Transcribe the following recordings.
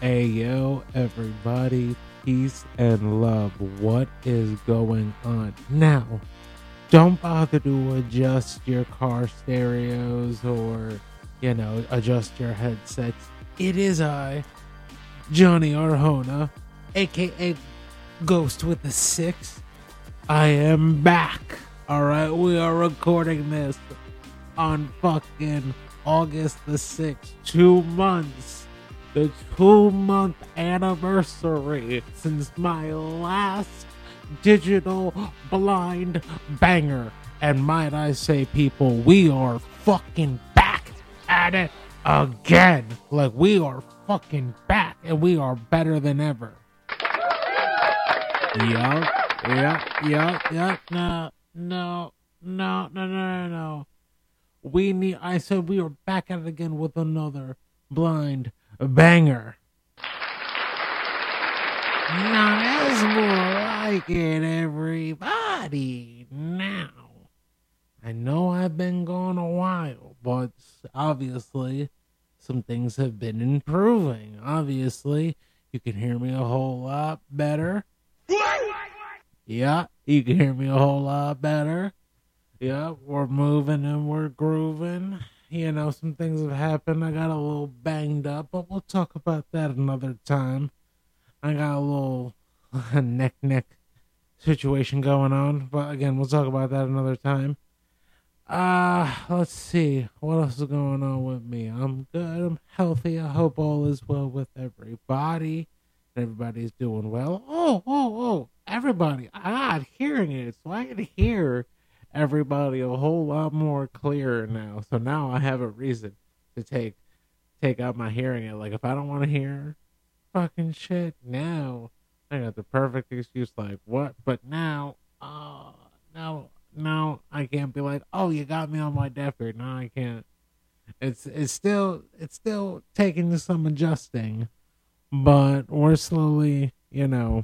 Hey yo, everybody, peace and love. What is going on? Now, don't bother to adjust your car stereos or, adjust your headsets. It is I, Johnny Arjona, aka Ghost with the Six. I am back. Alright, we are recording this on fucking August the 6th, 2 months. The 2-month anniversary since my last digital blind banger. And might I say, people, we are fucking back at it again. Like, we are fucking back and we are better than ever. Yeah. No. I said we are back at it again with another blind banger. Now that's more like it, everybody. Now, I know I've been gone a while, but obviously some things have been improving. Obviously, you can hear me a whole lot better. Yeah, you can hear me a whole lot better. Yeah, we're moving and we're grooving. Some things have happened. I got a little banged up, but we'll talk about that another time. I got a little neck situation going on, but again, we'll talk about that another time. Let's see. What else is going on with me? I'm good. I'm healthy. I hope all is well with everybody. Everybody's doing well. Oh, everybody. I'm not hearing it, so I can hear everybody a whole lot more clearer now. So now I have a reason to take out my hearing aid. Like, if I don't want to hear fucking shit, now I got the perfect excuse. Like, what? But now I can't be like, oh, you got me on my deaf ear. No, I can't. It's still taking some adjusting, but we're slowly getting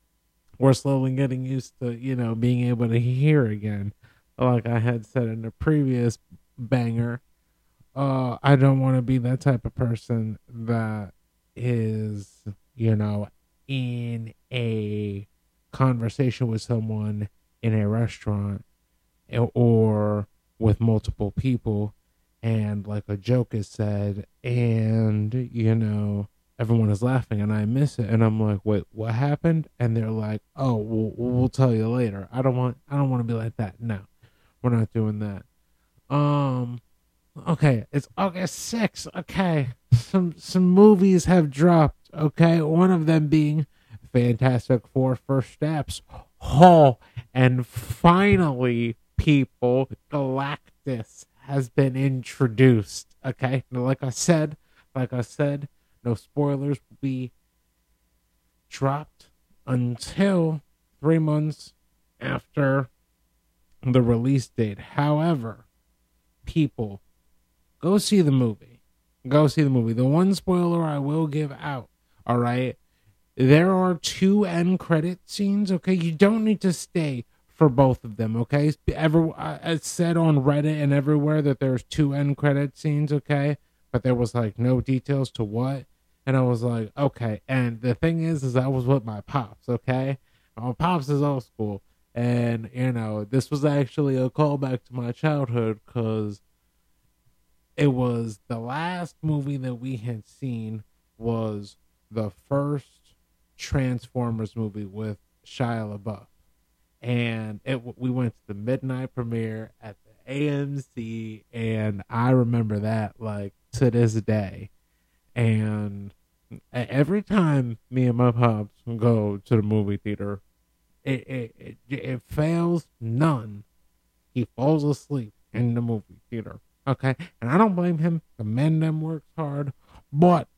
used to, being able to hear again. Like I had said in the previous banger, I don't want to be that type of person that is, in a conversation with someone in a restaurant or with multiple people, and like a joke is said, and, everyone is laughing and I miss it, and I'm like, wait, what happened? And they're like, oh, we'll tell you later. I don't want to be like that. No. We're not doing that. Okay, it's August 6th. Okay, some movies have dropped. Okay, one of them being Fantastic Four: First Steps. Oh, and finally, people, Galactus has been introduced. Okay, now, like I said, no spoilers will be dropped until 3 months after the release date. However, people, go see the movie. The one spoiler I will give out, all right? There are 2 end credit scenes, okay? You don't need to stay for both of them, okay? It's said on Reddit and everywhere that there's 2 end credit scenes, okay? But there was, like, no details to what. And I was like, okay. And the thing is I was with my pops, okay? My pops is old school. And, this was actually a callback to my childhood because it was the last movie that we had seen was the first Transformers movie with Shia LaBeouf. And we went to the midnight premiere at the AMC, and I remember that, like, to this day. And every time me and my pops go to the movie theater, it fails none. He falls asleep in the movie theater. Okay? And I don't blame him. The man them works hard. But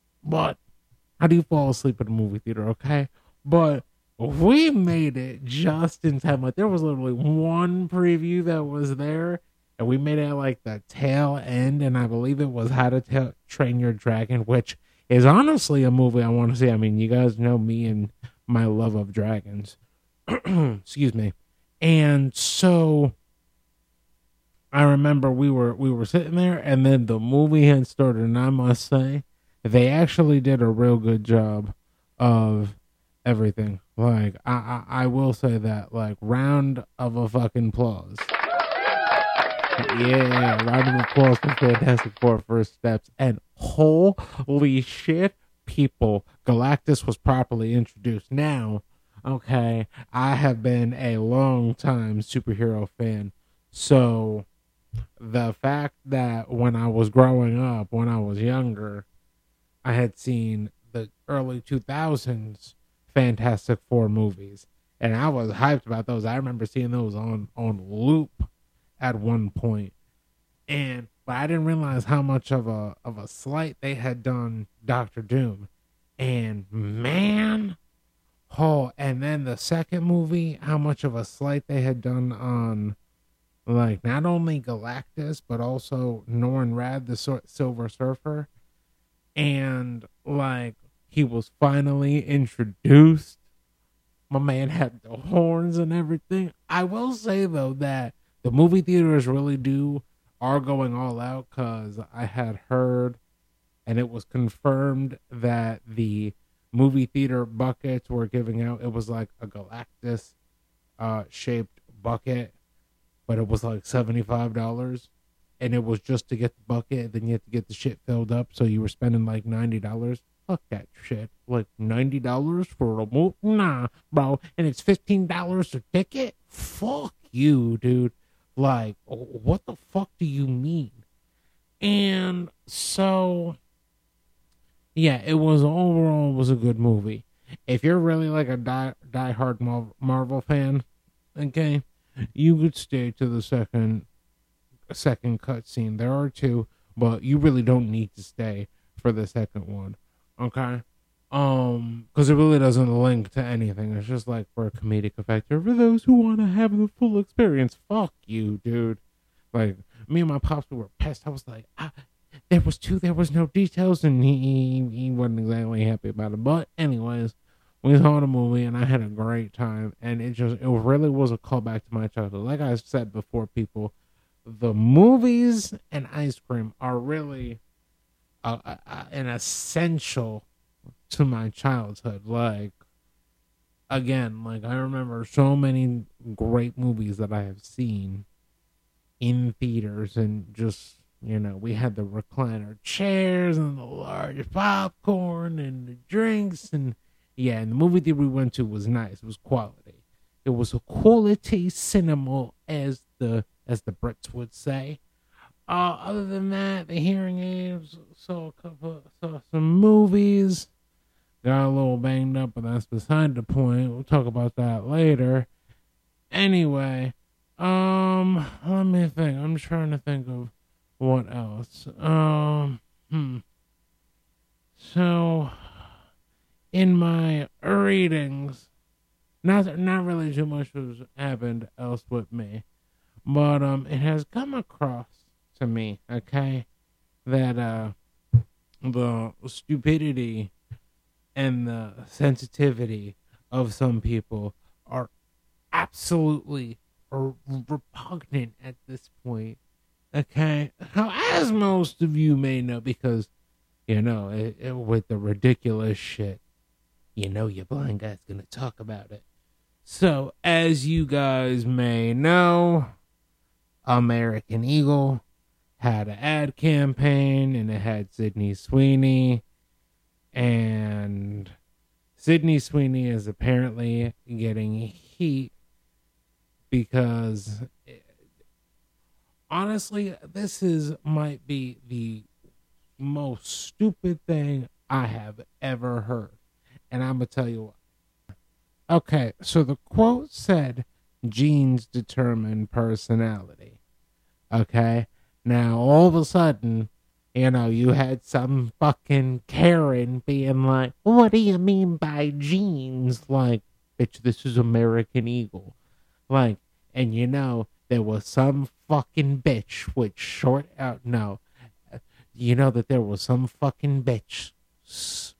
how do you fall asleep in the movie theater? Okay? But we made it just in time. Like, there was literally one preview that was there, and we made it like the tail end, and I believe it was How to Train Your Dragon, which is honestly a movie I want to see. I mean, you guys know me and my love of dragons. Excuse me. And so I remember we were sitting there, and then the movie had started, and I must say they actually did a real good job of everything. Like, I will say that, like, round of a fucking applause. Yeah, round of applause for Fantastic Four First Steps. And holy shit, people, Galactus was properly introduced. Now, okay, I have been a long time superhero fan. So the fact that when I was growing up, when I was younger, I had seen the early 2000s Fantastic Four movies, and I was hyped about those. I remember seeing those on loop at one point, and but I didn't realize how much of a slight they had done Doctor Doom, and man, oh, and then the second movie, how much of a slight they had done on, like, not only Galactus but also Norrin Radd, the Silver Surfer, and like he was finally introduced. My man had the horns and everything. I will say though that the movie theaters really are going all out, because I had heard and it was confirmed that the movie theater buckets were giving out. It was like a Galactus shaped bucket, but it was like $75, and it was just to get the bucket. Then you had to get the shit filled up, so you were spending like $90. Fuck that shit. Like $90 for a movie? Nah, bro. And it's $15 a ticket? Fuck you, dude. Like, what the fuck do you mean? And so, yeah, it was overall was a good movie. If you're really like a die-hard Marvel fan, okay, you could stay to the second cutscene. There are two, but you really don't need to stay for the second one, okay? Because it really doesn't link to anything. It's just like for a comedic effect, or for those who want to have the full experience. Fuck you, dude. Like, me and my pops, we were pissed. I was like, there was two, there was no details, and he wasn't exactly happy about it. But anyways, we saw the movie, and I had a great time, and it really was a callback to my childhood. Like I said before, people, the movies and ice cream are really an essential to my childhood. Like, again, like, I remember so many great movies that I have seen in theaters, and just, we had the recliner chairs and the large popcorn and the drinks, and yeah, and the movie theater we went to was nice. It was quality. It was a quality cinema, as the Brits would say. Other than that, the hearing aids, saw some movies, got a little banged up, but that's beside the point. We'll talk about that later. Anyway, let me think. I'm trying to think of what else. So, in my readings, not really too much has happened else with me, but it has come across to me, okay, that the stupidity and the sensitivity of some people are absolutely repugnant at this point. Okay, now, as most of you may know, because with the ridiculous shit, your blind guy's gonna talk about it. So, as you guys may know, American Eagle had an ad campaign, and it had Sydney Sweeney, and Sydney Sweeney is apparently getting heat because, honestly, might be the most stupid thing I have ever heard, and I'm gonna tell you what. Okay, so the quote said, "Genes determine personality." Okay, now all of a sudden, you had some fucking Karen being like, "What do you mean by genes?" Like, bitch, this is American Eagle. Like, and there was some fucking bitch with short out. No, that there was some fucking bitch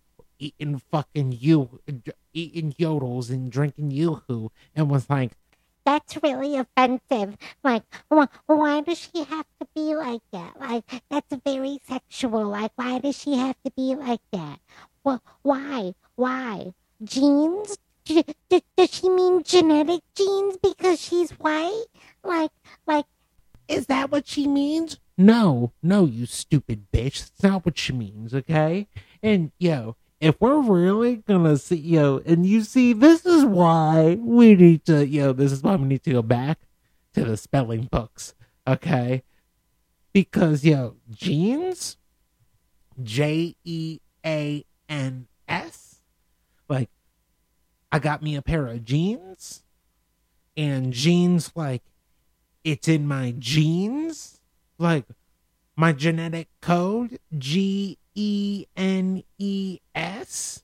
eating yodels and drinking yoo-hoo, and was like, that's really offensive. Like, why does she have to be like that? Like, that's very sexual. Like, why does she have to be like that? Well, why? Why? Genes? Does she mean genetic genes because she's white? Like, like, Is that what she means? No, no, you stupid bitch. That's not what she means, okay? And if we're really gonna see, and you see, this is why we need to, this is why we need to go back to the spelling books, okay? Because, jeans, Jeans, like, I got me a pair of jeans, and jeans, like, it's in my genes, like my genetic code, GENES.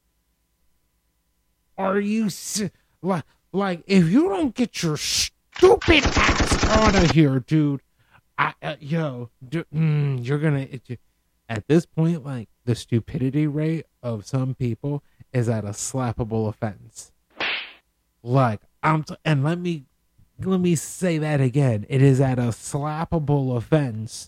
Are you like if you don't get your stupid ass out of here, dude? You're gonna at this point, like the stupidity rate of some people is at a slappable offense. Like and let me say that again. It is at a slappable offense.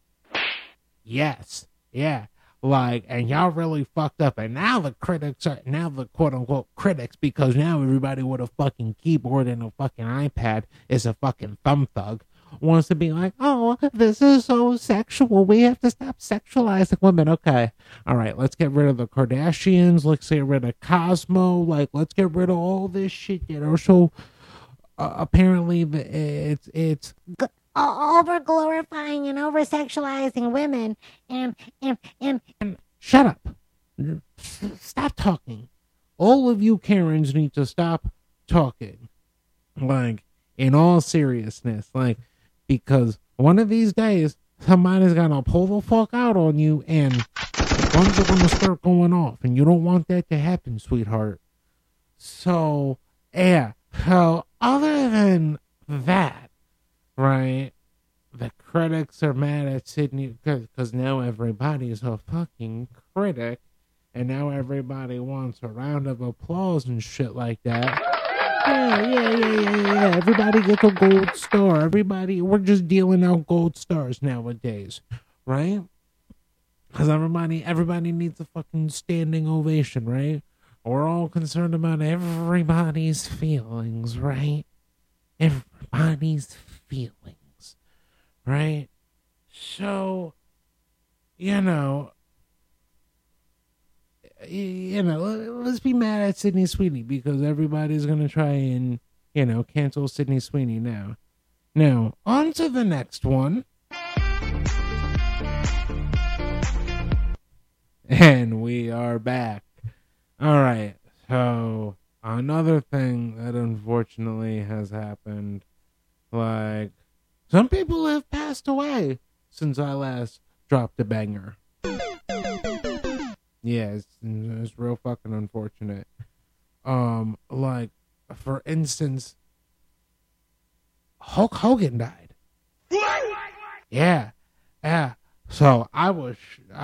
Yes. Yeah. Like, and y'all really fucked up. And now the quote unquote critics, because now everybody with a fucking keyboard and a fucking iPad is a fucking thumb thug, wants to be like, oh, this is so sexual. We have to stop sexualizing women. Okay. All right. Let's get rid of the Kardashians. Let's get rid of Cosmo. Like, let's get rid of all this shit that are so apparently it's over glorifying and over sexualizing women and shut up. Stop talking. All of you Karens need to stop talking. Like, in all seriousness, like, because one of these days somebody's gonna pull the fuck out on you and guns are gonna start going off, and you don't want that to happen, sweetheart. So yeah. So other than that, right, the critics are mad at Sydney because now everybody's a fucking critic, and now everybody wants a round of applause and shit like that. Yeah. Everybody gets a gold star. We're just dealing out gold stars nowadays, right? Because everybody needs a fucking standing ovation, right? We're all concerned about everybody's feelings, right? Everybody's feelings, right? So, let's be mad at Sydney Sweeney because everybody's gonna try and, cancel Sydney Sweeney now. Now, on to the next one. And we are back. All right, so another thing that unfortunately has happened, like, some people have passed away since I last dropped a banger. Yeah, it's real fucking unfortunate. Like, for instance, Hulk Hogan died. Yeah. So I was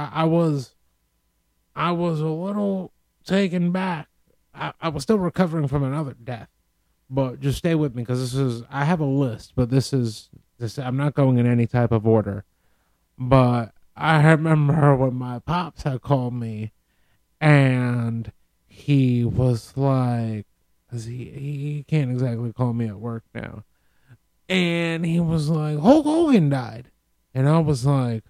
a little taken back. I was still recovering from another death, but just stay with me because I have a list, but this, I'm not going in any type of order. But I remember when my pops had called me, and he was like, cause he can't exactly call me at work now, and he was like, Hulk Hogan died, and I was like,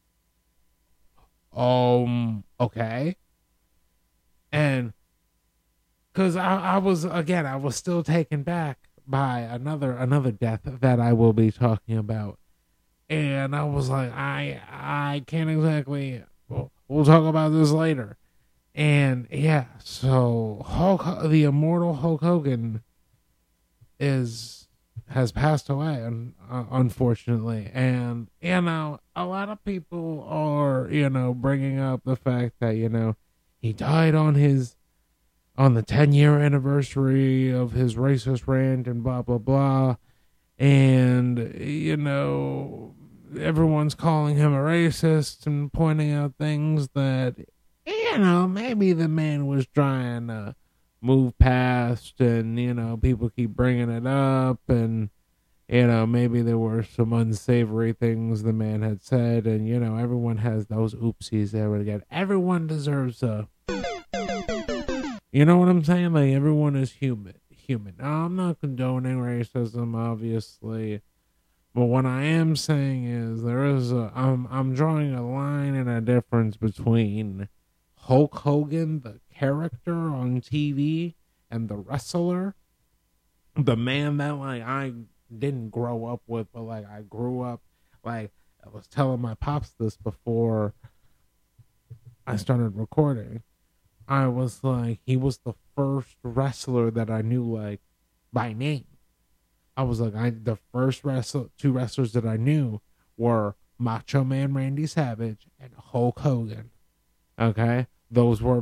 okay. And because I was still taken back by another death that I will be talking about, and I was like, I can't exactly. We'll talk about this later. And yeah, so the immortal Hulk Hogan has passed away, unfortunately, and a lot of people are bringing up the fact that he died on the 10-year anniversary of his racist rant and blah blah blah, and everyone's calling him a racist and pointing out things that maybe the man was trying to move past, and people keep bringing it up, and maybe there were some unsavory things the man had said, and everyone has those oopsies ever again. Everyone deserves a, you know what I'm saying? Like, everyone is human. Now, I'm not condoning racism, obviously, but what I am saying is I'm drawing a line and a difference between Hulk Hogan, the character on TV, and the wrestler, the man that I didn't grow up with, but I grew up, I was telling my pops this before I started recording. I was he was the first wrestler that I knew by name. I was the first two wrestlers that I knew were Macho Man Randy Savage and Hulk Hogan. Okay, those were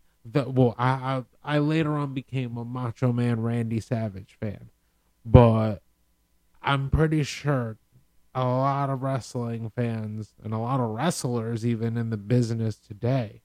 I later on became a Macho Man Randy Savage fan, but I'm pretty sure a lot of wrestling fans and a lot of wrestlers, even in the business today,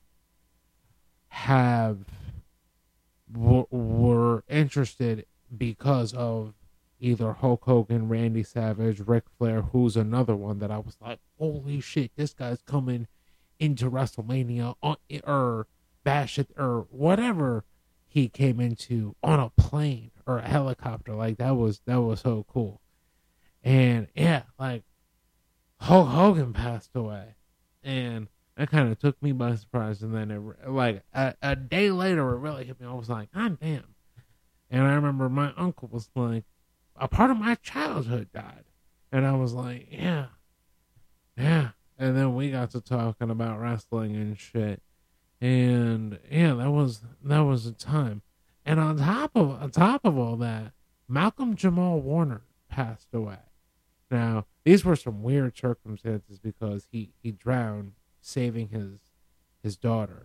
were interested because of either Hulk Hogan, Randy Savage, Ric Flair, who's another one that I was like, holy shit, this guy's coming into WrestleMania or Bash It or whatever he came into on a plane or a helicopter. That was so cool. And yeah, Hulk Hogan passed away, and that kind of took me by surprise. And then a day later, it really hit me. I was like, God damn. And I remember my uncle was like, a part of my childhood died. And I was like, yeah. And then we got to talking about wrestling and shit. And yeah, that was a time. And on top of all that, Malcolm Jamal Warner passed away. Now, these were some weird circumstances because he drowned saving his daughter.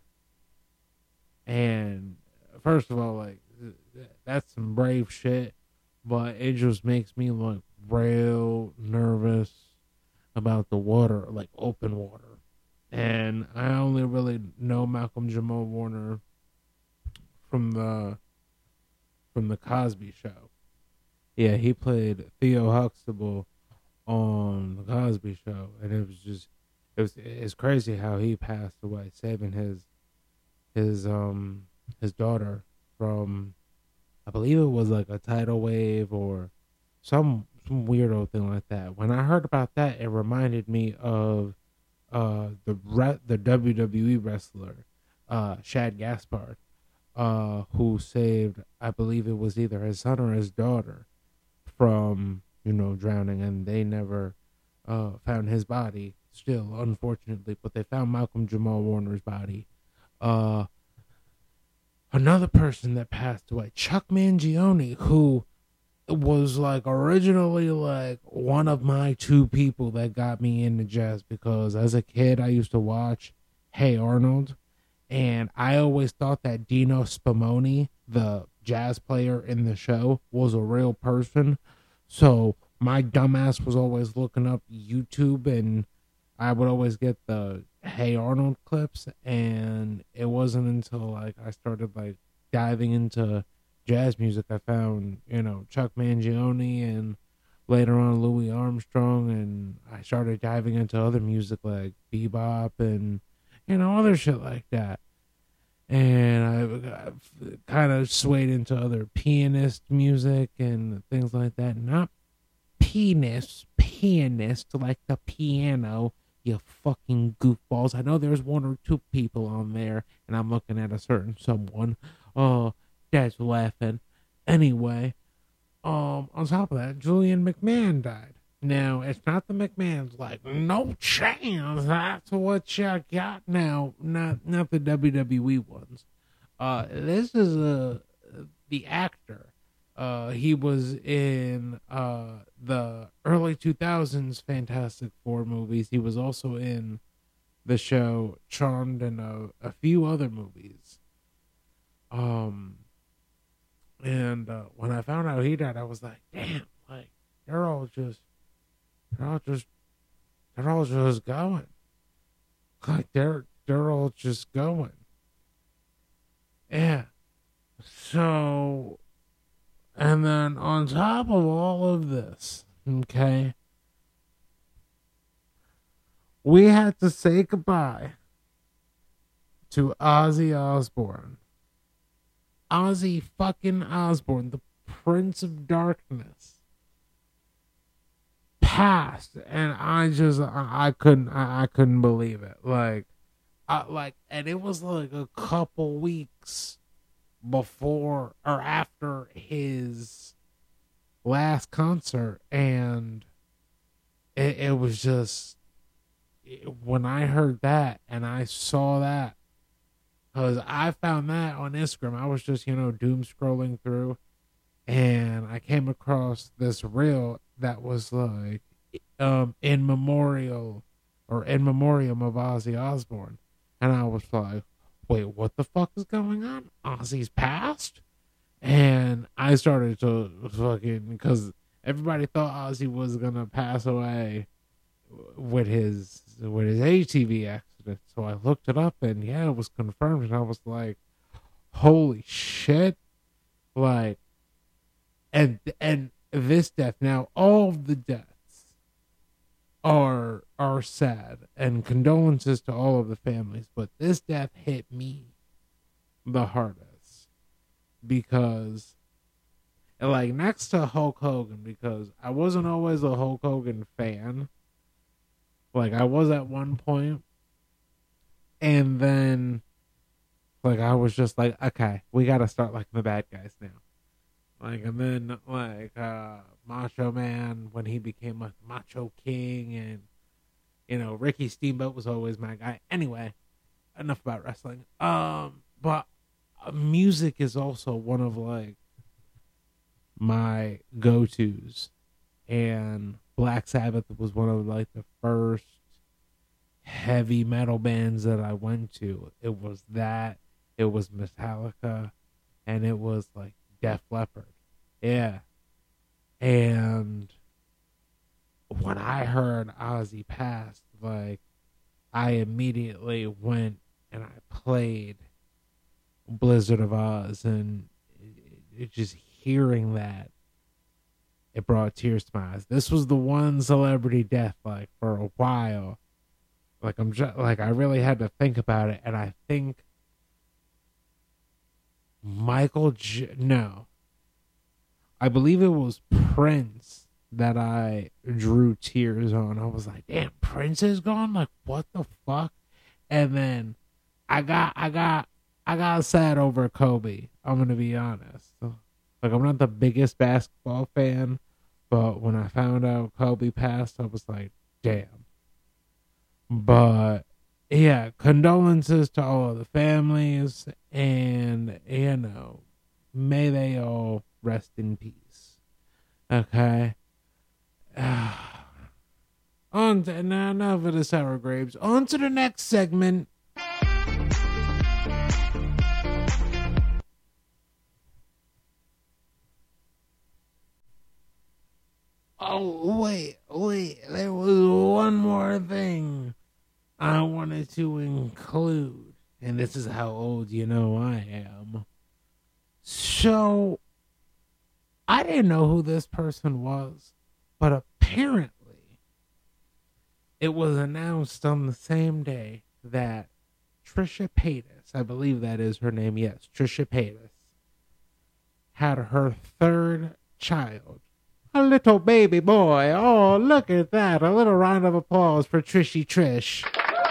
And first of all, that's some brave shit, but it just makes me real nervous about the water, open water. And I only really know Malcolm Jamal Warner from the Cosby Show. Yeah, he played Theo Huxtable on the Cosby Show, and it's crazy how he passed away, saving his daughter from, I believe it was a tidal wave or some weirdo thing like that. When I heard about that, it reminded me of the WWE wrestler Shad Gaspard, who saved, I believe it was either his son or his daughter from drowning, and they never found his body still, unfortunately, but they found Malcolm Jamal Warner's body. Another person that passed away, Chuck Mangione, who was originally one of my two people that got me into jazz, because as a kid I used to watch Hey Arnold, and I always thought that Dino Spumoni, the jazz player in the show, was a real person. So my dumbass was always looking up YouTube, and I would always get the Hey Arnold clips, and it wasn't until I started diving into jazz music I found Chuck Mangione, and later on Louis Armstrong, and I started diving into other music like bebop and other shit like that. And I kind of swayed into other pianist music and things like that. Not pianist like the piano, you fucking goofballs. I know there's one or two people on there, and I'm looking at a certain someone. Oh, that's laughing. Anyway, on top of that, Julian McMahon died. Now, it's not the McMahons, no chance, that's what you got now. Not the WWE ones. This is the actor. He was in the early 2000s Fantastic Four movies. He was also in the show Charmed and a few other movies. And when I found out he died, I was like, damn, they're all just going. They're all just going. Yeah. So, and then on top of all of this, okay, we had to say goodbye to Ozzy Osbourne. Ozzy fucking Osbourne, the Prince of Darkness, passed, and I couldn't believe it. And it was like a couple weeks before or after his last concert, and it was just when I heard that and I saw that, because I found that on Instagram. I was just doom scrolling through, and I came across this reel that was like in memoriam of Ozzy Osbourne, and I was like, wait, what the fuck is going on? Ozzy's passed? And I started to fucking, because everybody thought Ozzy was gonna pass away with his ATV accident. So I looked it up, and yeah, it was confirmed, and I was like, holy shit. Like, and this death, now all of the deaths are sad, and condolences to all of the families, but this death hit me the hardest, because like next to Hulk Hogan, because I wasn't always a Hulk Hogan fan. Like I was at one point, and then like I was just like, okay, we gotta start liking the bad guys now. Like, and then like Macho Man, when he became like Macho King, and Ricky Steamboat was always my guy. Anyway, enough about wrestling. But music is also one of like my go-tos, and Black Sabbath was one of like the first heavy metal bands that I went to. It was that, it was Metallica, and it was like Def Leppard. Yeah. And when I heard Ozzy passed, like I immediately went and I played Blizzard of Oz, and just hearing that, it brought tears to my eyes. This was the one celebrity death, like for a while. Like I really had to think about it, and I think no, I believe it was Prince that I drew tears on. I was like, damn, Prince is gone? Like, what the fuck? And then I got sad over Kobe. I'm gonna be honest. Like, I'm not the biggest basketball fan, but when I found out Kobe passed, I was like, damn. But yeah, condolences to all of the families, and may they all rest in peace. Okay. On to, now for the sour grapes. On to the next segment. Oh, wait. There was one more thing I wanted to include. And this is how old I am. So, I didn't know who this person was, but apparently it was announced on the same day that Trisha Paytas, I believe that is her name, yes, Trisha Paytas, had her third child. A little baby boy. Oh, look at that. A little round of applause for Trishy Trish.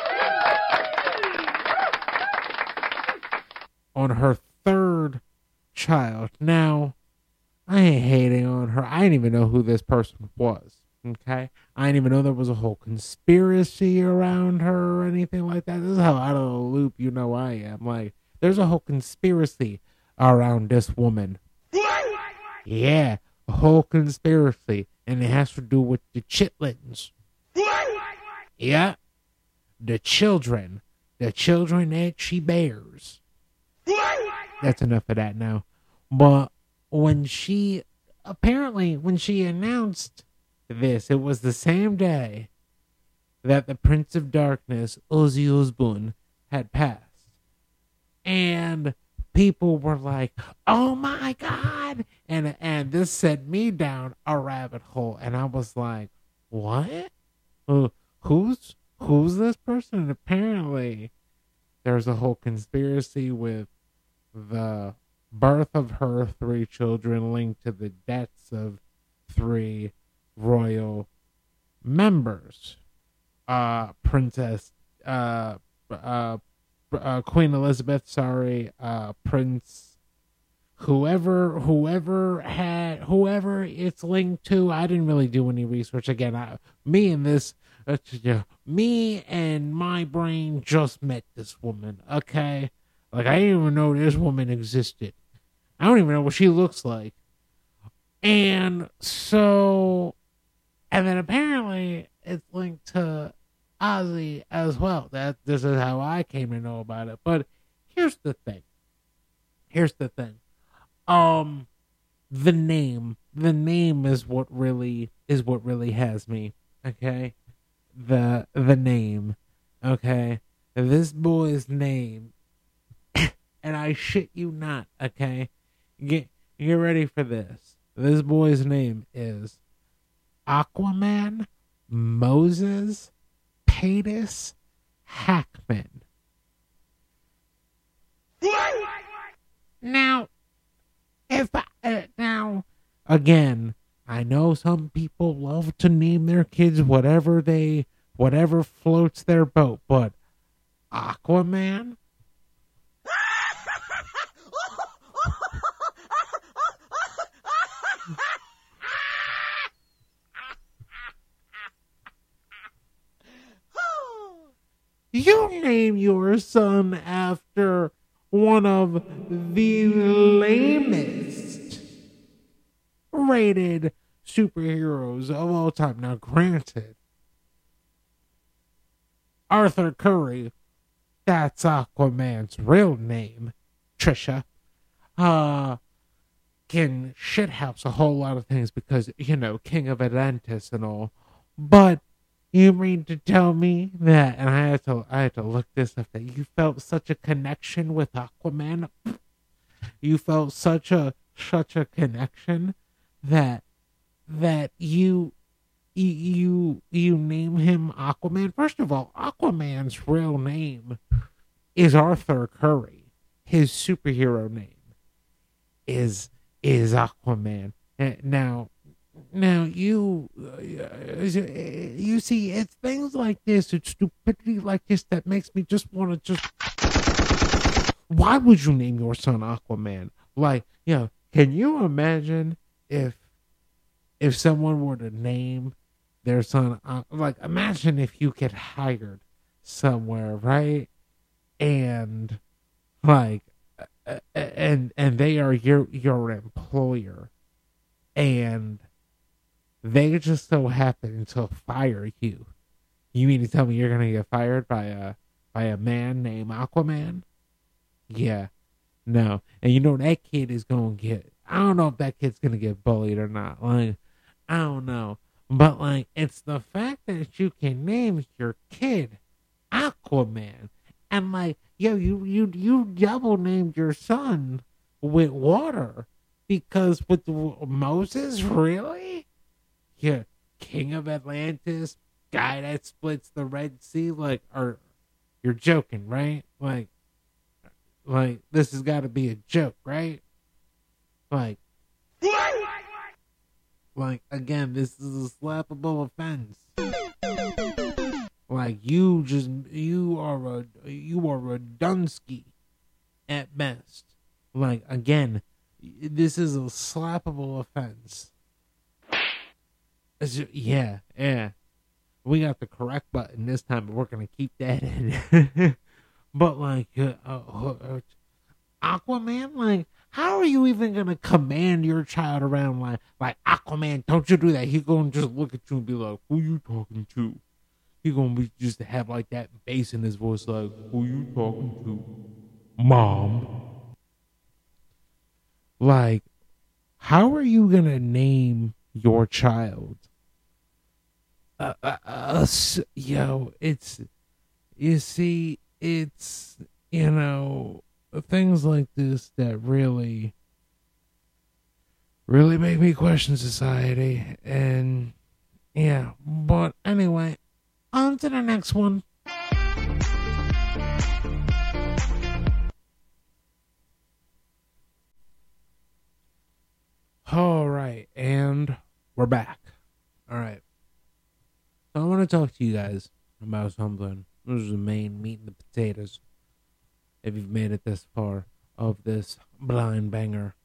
On her third child. Now, I ain't hating on her. I didn't even know who this person was. Okay? I didn't even know there was a whole conspiracy around her or anything like that. This is how out of the loop I am. Like, there's a whole conspiracy around this woman. Yeah, a whole conspiracy. And it has to do with the chitlins. Yeah. The children that she bears. That's enough of that now. But when she announced this, it was the same day that the Prince of Darkness, Ozzy Osbourne, had passed. And people were like, "Oh my god!" and this sent me down a rabbit hole, and I was like, "What? Uh, who's this person?" And apparently, there's a whole conspiracy with the birth of her three children linked to the deaths of three royal members. Princess, Queen Elizabeth, sorry, Prince, whoever it's linked to. I didn't really do any research. Again, me and my brain just met this woman. Okay, like I didn't even know this woman existed. I don't even know what she looks like. And so, and then apparently it's linked to Ozzy as well. This is how I came to know about it. But here's the thing. The name is what really has me. Okay, the name. Okay, this boy's name, and I shit you not. Okay, get ready for this. This boy's name is Aquaman Moses Paytas Hackman. Now, now again, I know some people love to name their kids whatever floats their boat, but Aquaman. You name your son after one of the lamest rated superheroes of all time. Now, granted, Arthur Curry, that's Aquaman's real name, Trisha, can shithouse a whole lot of things because, King of Atlantis and all. But you mean to tell me that, and I had to look this up, that you felt such a connection with Aquaman? You felt such a connection that you name him Aquaman? First of all, Aquaman's real name is Arthur Curry. His superhero name is Aquaman. Now you see, it's things like this, it's stupidity like this that makes me just want to why would you name your son Aquaman? Like, can you imagine if someone were to name their son, like, imagine if you get hired somewhere, right? And like, and they are your employer, and they just so happen to fire you. You mean to tell me you're gonna get fired by a man named Aquaman? Yeah, no. And that kid is gonna get. I don't know if that kid's gonna get bullied or not. Like, I don't know. But like, it's the fact that you can name your kid Aquaman, and like, you double named your son with water because with Moses, really? Yeah, King of Atlantis, guy that splits the Red Sea, like, or you're joking, right? Like this has got to be a joke, right? Like again, this is a slappable offense. Like you are a Dunsky at best. Like, again, this is a slappable offense. Yeah. We got the correct button this time, but we're gonna keep that in. But like, Aquaman, like, how are you even gonna command your child around like Aquaman? Don't you do that? He's gonna just look at you and be like, "Who you talking to?" He's gonna be just have like that bass in his voice, like, "Who you talking to, Mom?" Like, how are you gonna name your child? It's, you see, it's, things like this that really, really make me question society. And yeah, but anyway, on to the next one. All right, and we're back. All right. So I want to talk to you guys about something. This is the main meat and the potatoes. If you've made it this far of this blind banger.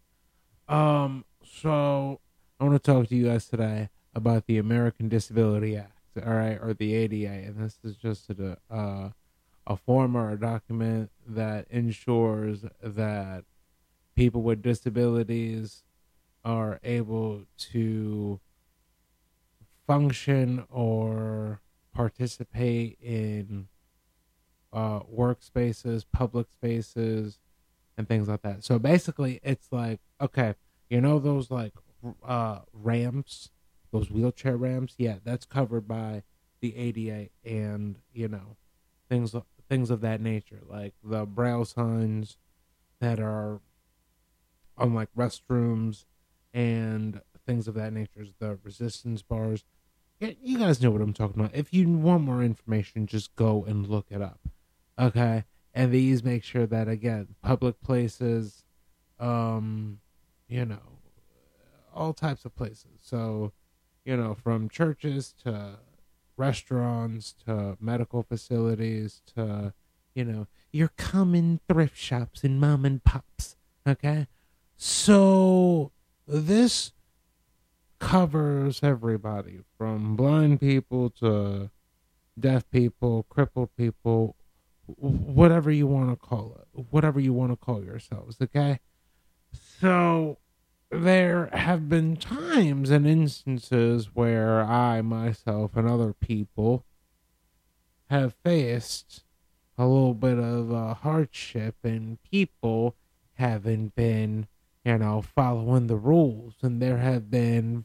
So I want to talk to you guys today about the American Disability Act, all right, or the ADA, and this is just a form or a document that ensures that people with disabilities are able to function or participate in workspaces, public spaces, and things like that. So basically, it's like, okay, you know those like ramps, those wheelchair ramps? Yeah, that's covered by the ADA, and things of that nature, like the braille signs that are on like restrooms and things of that nature, the resistance bars. Yeah, you guys know what I'm talking about. If you want more information, just go and look it up. Okay? And these make sure that, again, public places, you know, all types of places. So, from churches to restaurants to medical facilities to, your common thrift shops and mom and pops. Okay? So, this covers everybody from blind people to deaf people, crippled people, whatever you want to call it, whatever you want to call yourselves, okay? So there have been times and instances where I, myself, and other people have faced a little bit of hardship, and people haven't been, following the rules, and there has been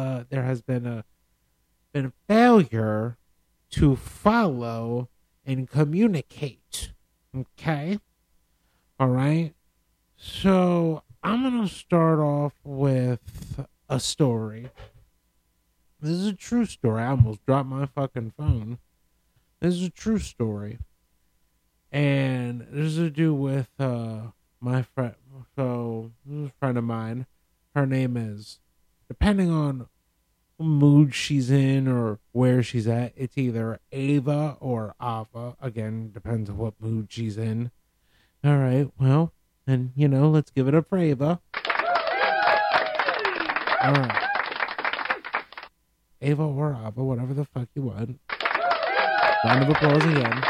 a failure to follow and communicate. Okay, all right. So I'm gonna start off with a story. This is a true story. I almost dropped my fucking phone. This is a true story, and this is to do with my friend. So this is a friend of mine. Her name is, depending on mood she's in or where she's at, it's either Ava or Ava. Again, depends on what mood she's in. All right, well, and let's give it up for Ava. All right, Ava or Ava, whatever the fuck you want. Round of applause again.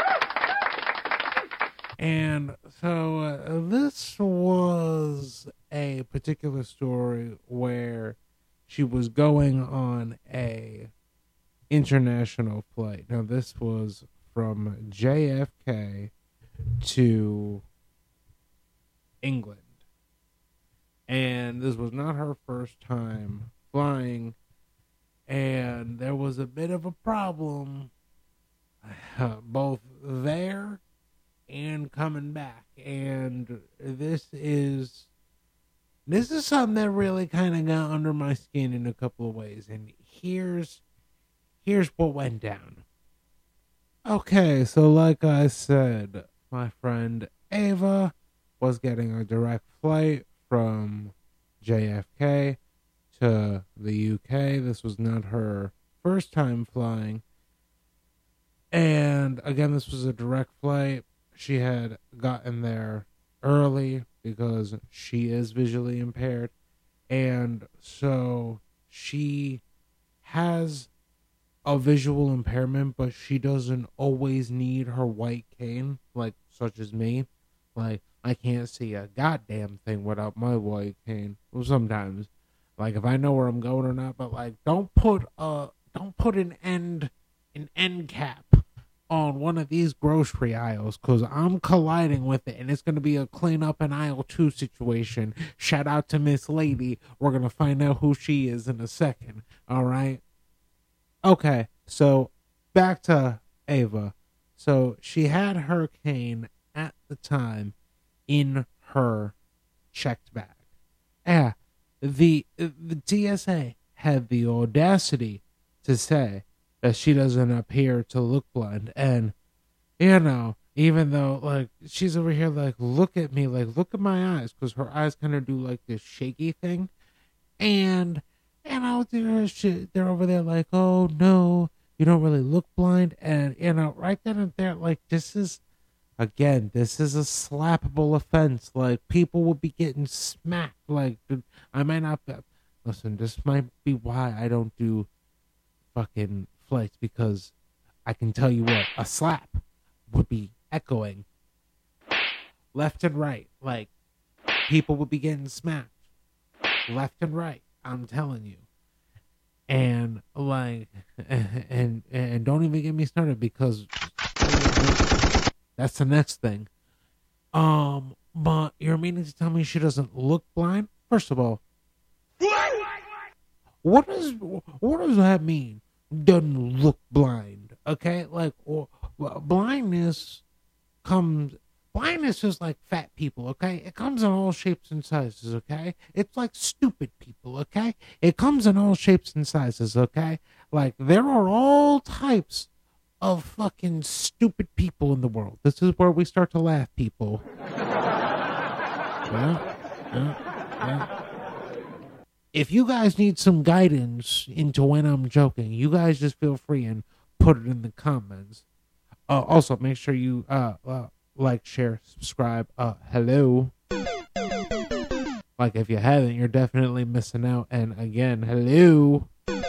And so this was a particular story where she was going on a international flight. Now, this was from JFK to England. And this was not her first time flying. And there was a bit of a problem both there and coming back. And this is something that really kind of got under my skin in a couple of ways. And here's what went down. Okay, so like I said, my friend Ava was getting a direct flight from JFK to the UK. This was not her first time flying. And again, this was a direct flight. She had gotten there early because she is visually impaired. And so she has a visual impairment, but she doesn't always need her white cane, like such as me. Like, I can't see a goddamn thing without my white cane. Well, sometimes, like, if I know where I'm going or not, but like, don't put an end cap on one of these grocery aisles, because I'm colliding with it, and it's going to be a clean up in aisle 2 situation. Shout out to Miss Lady. We're going to find out who she is in a second. All right. Okay. So back to Ava. So she had her cane at the time in her checked bag. Yeah, the TSA had the audacity to say that she doesn't appear to look blind, and even though like she's over here like look at me, like look at my eyes, because her eyes kind of do like this shaky thing, and they're over there like, oh no, you don't really look blind, and right then and there, like this is a slappable offense. Like people will be getting smacked. Like I might not be, listen. This might be why I don't do fucking flights, because I can tell you what, a slap would be echoing left and right. Like people would be getting smacked left and right. I'm telling you. And like, and don't even get me started, because that's the next thing. But you're meaning to tell me she doesn't look blind? First of all, what does that mean? Doesn't look blind? Okay, like blindness is like fat people. Okay, it comes in all shapes and sizes. Okay, it's like stupid people. Okay, it comes in all shapes and sizes. Okay, like there are all types of fucking stupid people in the world. This is where we start to laugh, people. Yeah. If you guys need some guidance into when I'm joking, you guys just feel free and put it in the comments. Also, make sure you like, share, subscribe. Hello. Like, if you haven't, you're definitely missing out. And again, hello.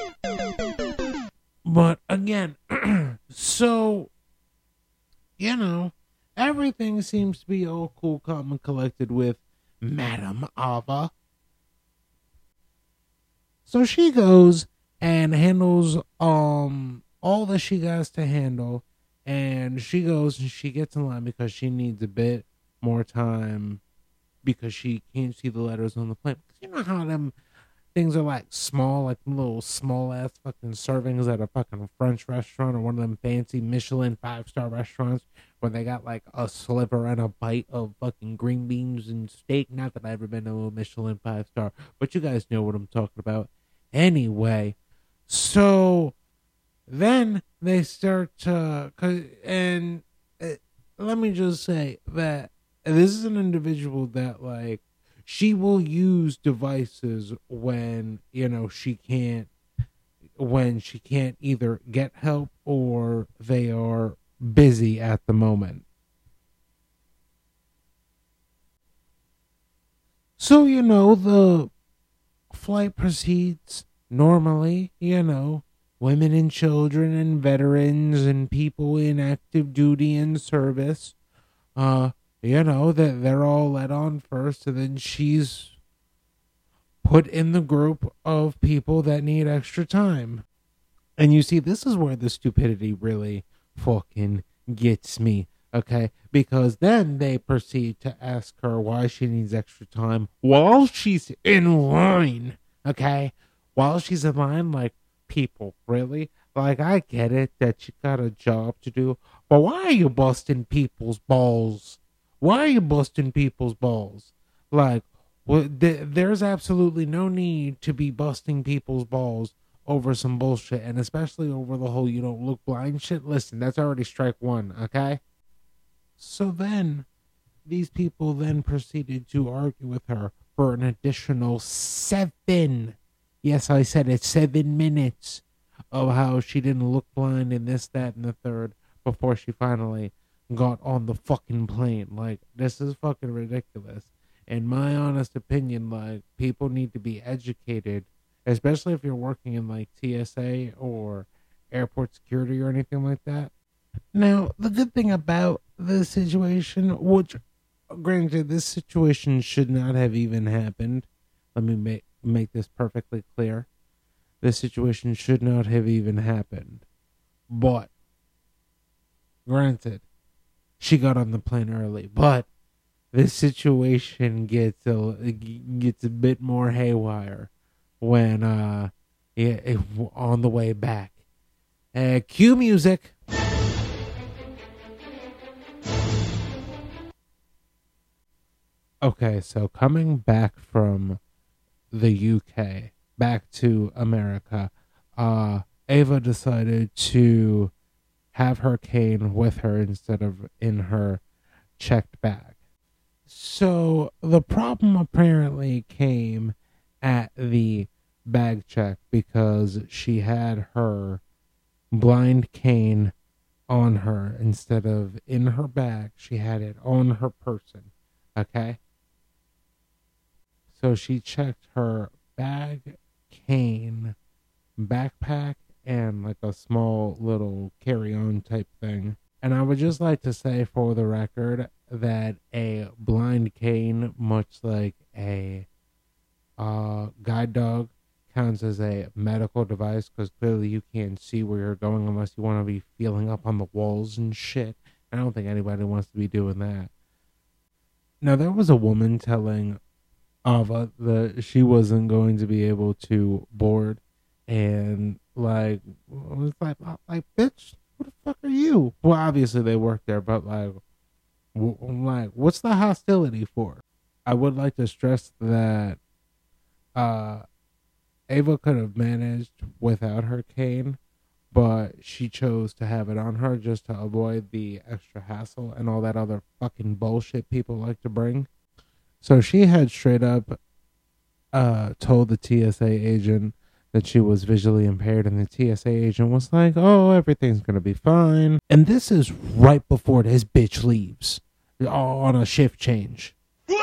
But again, so, everything seems to be all cool, calm, and collected with Madame Ava. So she goes and handles all that she has to handle, and she goes and she gets in line because she needs a bit more time because she can't see the letters on the plate. Because you know how them things are like small, like little small ass fucking servings at a fucking French restaurant or one of them fancy Michelin 5-star restaurants where they got like a sliver and a bite of fucking green beans and steak. Not that I've ever been to a Michelin 5-star, but you guys know what I'm talking about. Anyway, so then they start to, let me just say that this is an individual that, like, she will use devices when, she can't either get help or they are busy at the moment. So, the flight proceeds normally, women and children and veterans and people in active duty and service, that they're all let on first, and then she's put in the group of people that need extra time. And you see, this is where the stupidity really fucking gets me, okay? Because then they proceed to ask her why she needs extra time while she's in line, okay? While she's in line, like, people, really? Like, I get it that you got a job to do, but why are you busting people's balls? Why are you busting people's balls? Like, there's absolutely no need to be busting people's balls over some bullshit, and especially over the whole you don't look blind shit. Listen, that's already strike one, okay? So then, these people then proceeded to argue with her for an additional 7, yes, I said it, 7 minutes of how she didn't look blind and this, that, and the third before she finally got on the fucking plane. Like, this is fucking ridiculous. In my honest opinion, like, people need to be educated, especially if you're working in, like, TSA or airport security or anything like that. Now, the good thing about this situation, which, granted, this situation should not have even happened. Let me make this perfectly clear. This situation should not have even happened. But, granted, she got on the plane early. But this situation gets a bit more haywire when on the way back. Cue music. Okay, so coming back from the UK back to America, Ava decided to have her cane with her instead of in her checked bag. So the problem apparently came at the bag check because she had her blind cane on her instead of in her bag. She had it on her person. Okay? So she checked her bag, cane, backpack, and like a small little carry on type thing. And I would just like to say for the record that a blind cane, much like a guide dog, counts as a medical device because clearly you can't see where you're going unless you want to be feeling up on the walls and shit. I don't think anybody wants to be doing that. Now, there was a woman telling Ava that she wasn't going to be able to board, and like, it was like, bitch, who the fuck are you? Well, obviously they work there, but like, what's the hostility for? I would like to stress that uh, Ava could have managed without her cane, but she chose to have it on her just to avoid the extra hassle and all that other fucking bullshit people like to bring. So she had straight up told the TSA agent that she was visually impaired, and the TSA agent was like, "Oh, everything's gonna be fine." And this is right before this bitch leaves on a shift change.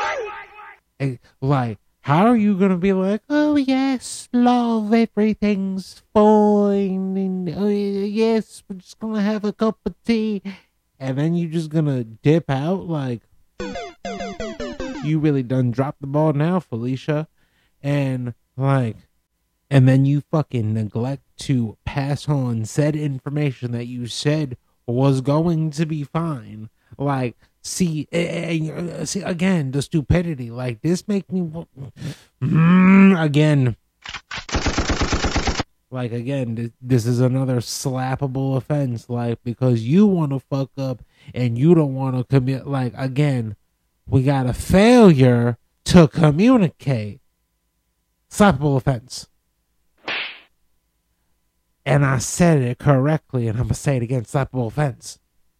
Like, how are you gonna be like, "Oh yes, love, everything's fine, and oh yes, we're just gonna have a cup of tea," and then you just gonna dip out? Like, you really done dropped the ball now, Felicia. And like, and then you fucking neglect to pass on said information that you said was going to be fine. Like, see again, the stupidity. Like, this make me again. Like, again, this is another slappable offense. Like, because you want to fuck up and you don't want to commit. Like, again, we got a failure to communicate. Slappable offense. And I said it correctly, and I'm going to say it again. Slappable offense.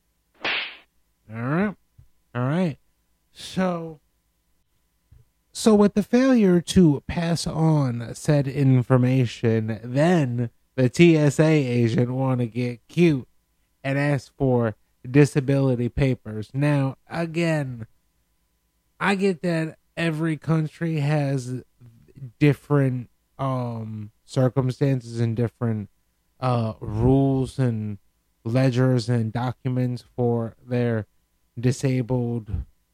All right. So with the failure to pass on said information, then the TSA agent want to get cute and ask for disability papers. Now, again, I get that every country has different circumstances and different rules and ledgers and documents for their disabled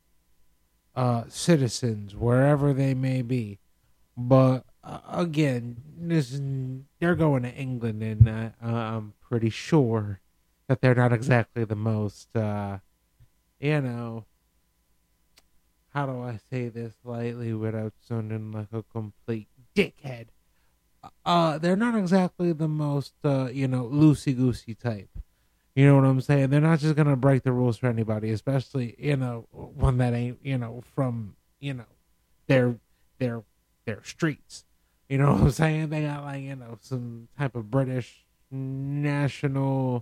citizens, wherever they may be. But again, they're going to England, and I'm pretty sure that they're not exactly the most, how do I say this lightly without sounding like a complete dickhead? They're not exactly the most, loosey-goosey type. You know what I'm saying? They're not just gonna break the rules for anybody, especially, one that ain't, from, their their streets. You know what I'm saying? They got like, some type of British national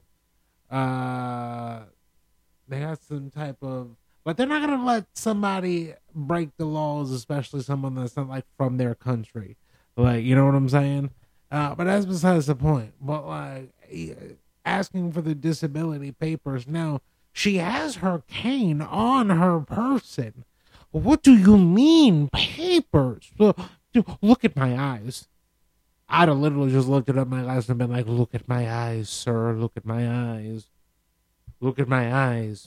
they got some type of, but they're not gonna let somebody break the laws, especially someone that's not like from their country. Like, you know what I'm saying? But that's besides the point. But like, asking for the disability papers now, she has her cane on her person. What do you mean papers? Look at my eyes. I'd have literally just looked at my eyes and been like, "Look at my eyes, sir. Look at my eyes. Look at my eyes."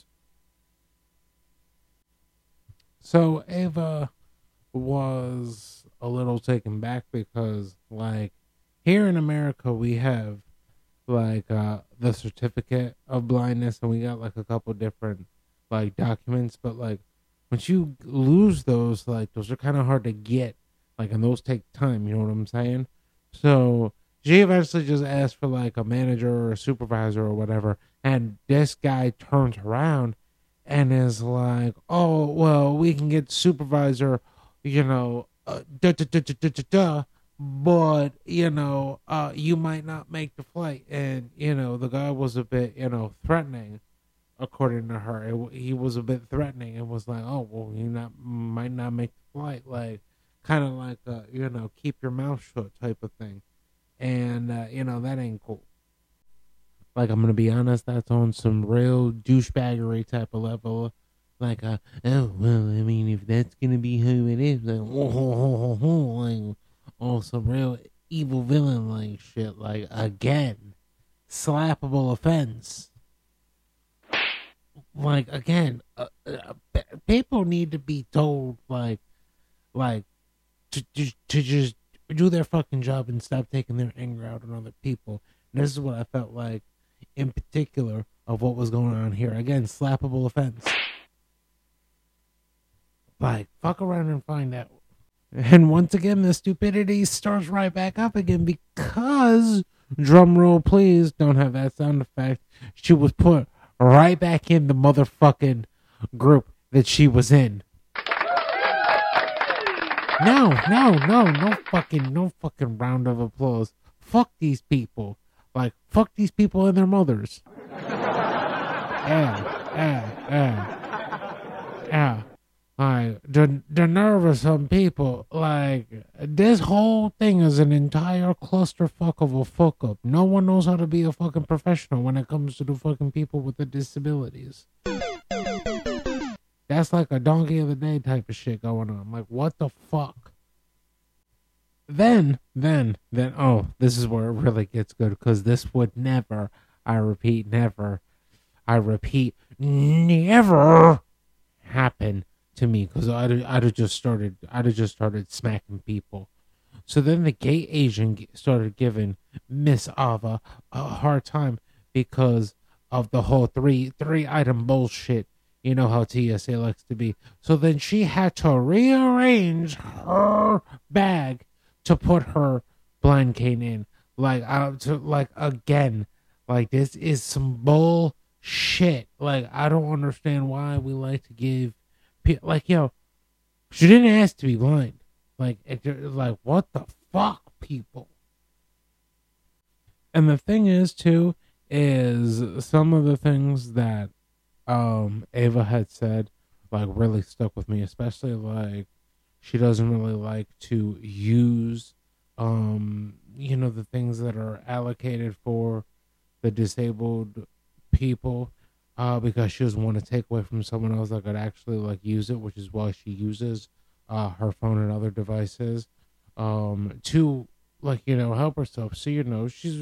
So Ava was a little taken back because, like, here in America we have like the certificate of blindness, and we got like a couple different like documents, but like once you lose those, like those are kind of hard to get, like, and those take time. You know what I'm saying? So she eventually just asked for like a manager or a supervisor or whatever, and this guy turns around and is like, oh, well, we can get the supervisor, da da da da da da da, but, you might not make the flight. And, the guy was a bit, threatening, according to her. He was a bit threatening and was like, oh, well, might not make the flight. Like, kind of like, keep your mouth shut type of thing. And, that ain't cool. Like, I'm gonna be honest, that's on some real douchebaggery type of level. Like, oh well, I mean, if that's gonna be who it is, like, like, on some real evil villain like shit. Like, again, slappable offense. Like, again, people need to be told, like to just do their fucking job and stop taking their anger out on other people. And this is what I felt like in particular of what was going on here. Again, slappable offense. Like, fuck around and find out. And once again, the stupidity starts right back up again because, drum roll please, don't have that sound effect, she was put right back in the motherfucking group that she was in. No fucking round of applause. Fuck these people. Like, fuck these people and their mothers. Like, the nerve of some people. Like, this whole thing is an entire clusterfuck of a fuck up. No one knows how to be a fucking professional when it comes to the fucking people with the disabilities. That's like a donkey of the day type of shit going on. Like, what the fuck? Then, oh, this is where it really gets good, because this would never, I repeat, never happen to me, because I'd have just started smacking people. So then the gay Asian started giving Miss Ava a hard time because of the whole three item bullshit. You know how TSA likes to be. So then she had to rearrange her bag to put her blind cane in. Again, like, this is some bullshit. Like, I don't understand why we like to give people, like, she didn't ask to be blind. Like, what the fuck, people? And the thing is, too, is some of the things that Ava had said, like, really stuck with me, especially, like, she doesn't really like to use, the things that are allocated for the disabled people, because she doesn't want to take away from someone else that could actually, like, use it, which is why she uses, her phone and other devices, to, like, help herself. So, she's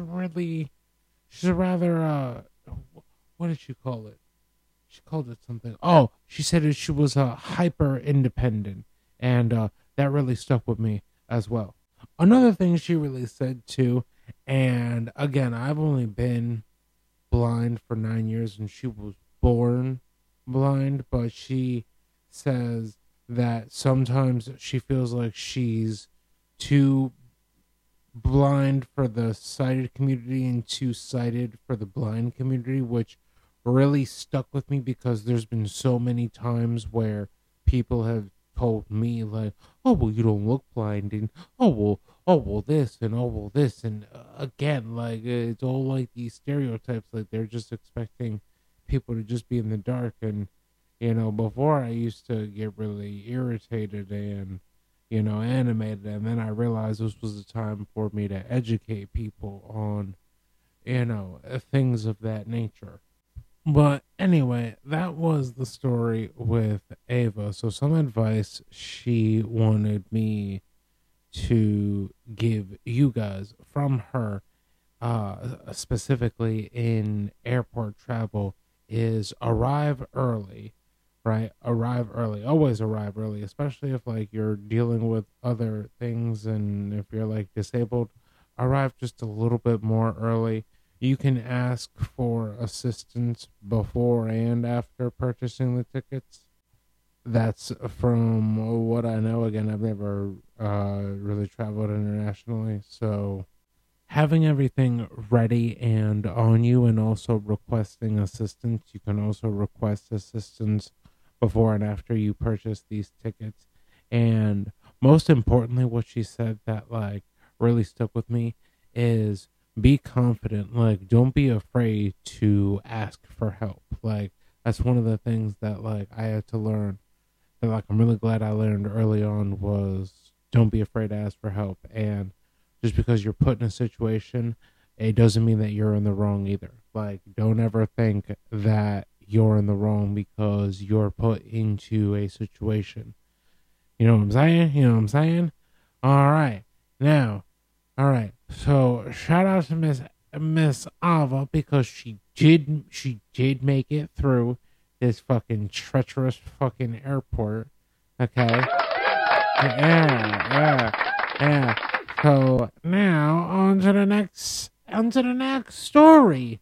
a rather, what did she call it? She called it something. Oh, she said she was hyper independent, and that really stuck with me as well. Another thing she really said too, and again, I've only been blind for 9 years, and she was born blind, but she says that sometimes she feels like she's too blind for the sighted community and too sighted for the blind community, which really stuck with me because there's been so many times where people have told me, like, oh, well, you don't look blind, and oh well this, and oh well this, and again, like, it's all like these stereotypes. Like, they're just expecting people to just be in the dark. And before, I used to get really irritated and animated, and then I realized this was a time for me to educate people on things of that nature. But anyway, that was the story with Ava. So some advice she wanted me to give you guys from her, specifically in airport travel, is arrive early, right? Arrive early. Always arrive early, especially if, like, you're dealing with other things, and if you're, like, disabled, arrive just a little bit more early. You can ask for assistance before and after purchasing the tickets. That's from what I know. Again, I've never really traveled internationally, so having everything ready and on you, and also requesting assistance. You can also request assistance before and after you purchase these tickets. And most importantly, what she said that like really stuck with me is be confident. Like, don't be afraid to ask for help. Like, that's one of the things that like I had to learn, that like I'm really glad I learned early on, was don't be afraid to ask for help. And just because you're put in a situation, it doesn't mean that you're in the wrong either. Like, don't ever think that you're in the wrong because you're put into a situation. You know what I'm saying? You know what I'm saying? All right. Now, all right. So shout out to Miss Ava, because she did make it through this fucking treacherous fucking airport. Okay. Yeah. So now on to the next story.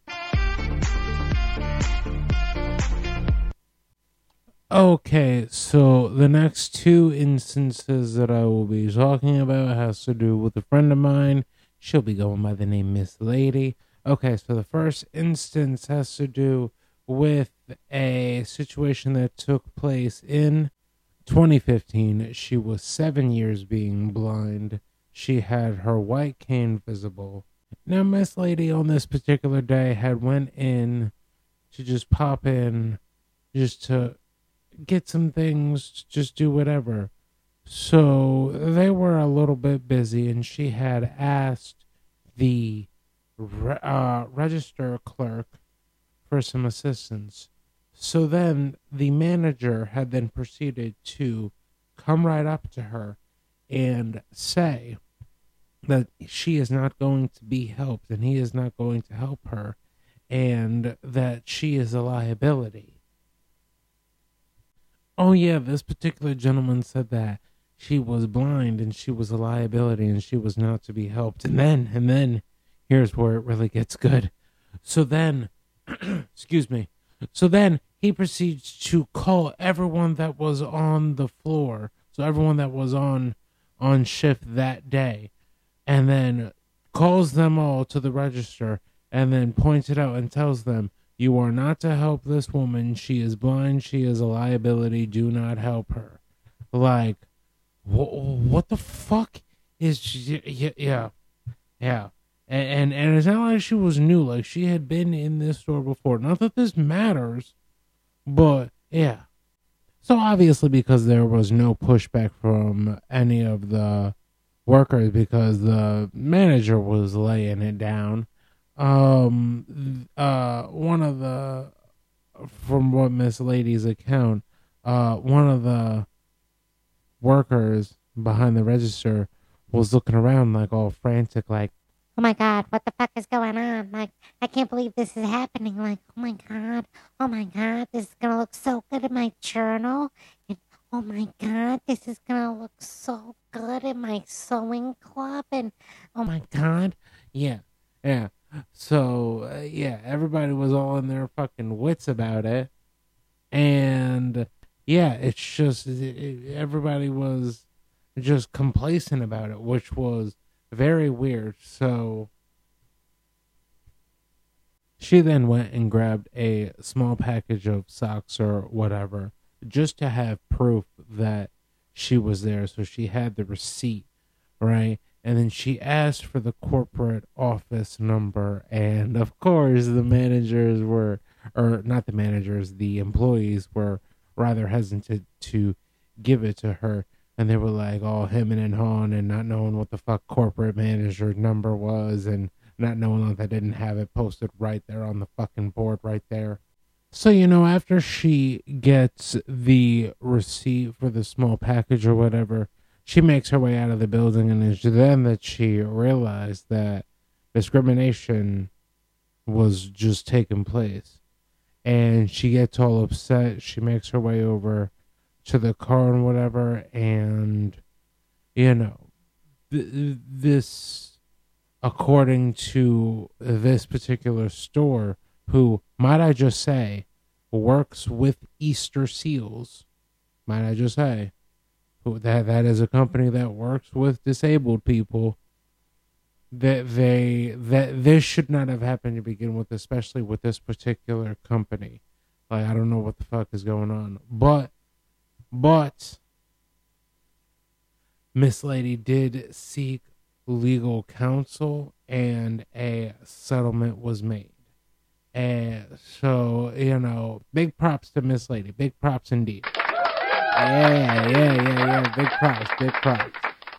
Okay, so the next two instances that I will be talking about has to do with a friend of mine. She'll be going by the name Miss Lady. Okay, so the first instance has to do with a situation that took place in 2015. She was 7 years being blind. She had her white cane visible. Now, Miss Lady on this particular day had went in to just pop in just to get some things, just do whatever. So they were a little bit busy, and she had asked the register clerk for some assistance. So then the manager had then proceeded to come right up to her and say that she is not going to be helped, and he is not going to help her, and that she is a liability. Oh yeah, this particular gentleman said that she was blind and she was a liability and she was not to be helped. And then here's where it really gets good. So then excuse me. So then he proceeds to call everyone that was on the floor. So everyone that was on shift that day, and then calls them all to the register, and then points it out and tells them, you are not to help this woman. She is blind. She is a liability. Do not help her. Like, what the fuck is she? Yeah. And it's not like she was new. Like, she had been in this store before. Not that this matters, but yeah. So obviously, because there was no pushback from any of the workers, because the manager was laying it down, one of the, from what Miss Lady's account, one of the workers behind the register was looking around like all frantic, like, oh my God, what the fuck is going on? Like, I can't believe this is happening. Like, oh my God, this is gonna look so good in my journal. And oh my God, this is gonna look so good in my sewing club. And oh my God. Yeah. So, yeah, everybody was all in their fucking wits about it. And, yeah, it's just, everybody was just complacent about it, which was very weird. So, she then went and grabbed a small package of socks or whatever, just to have proof that she was there. So she had the receipt, right? And then she asked for the corporate office number. And of course, the managers were, or not the managers, the employees were rather hesitant to give it to her. And they were like all hemming and hawing and not knowing what the fuck corporate manager number was, and not knowing that they didn't have it posted right there on the fucking board right there. So, you know, after she gets the receipt for the small package or whatever, she makes her way out of the building, and it's then that she realized that discrimination was just taking place. And she gets all upset. She makes her way over to the car and whatever, and, you know, this, according to this particular store, who, might I just say, works with Easter Seals, might I just say, that is a company that works with disabled people. that this should not have happened to begin with, especially with this particular company. Like, I don't know what the fuck is going on, but Miss Lady did seek legal counsel, and a settlement was made. And so, big props to Miss Lady. Big props indeed. Yeah. Big props.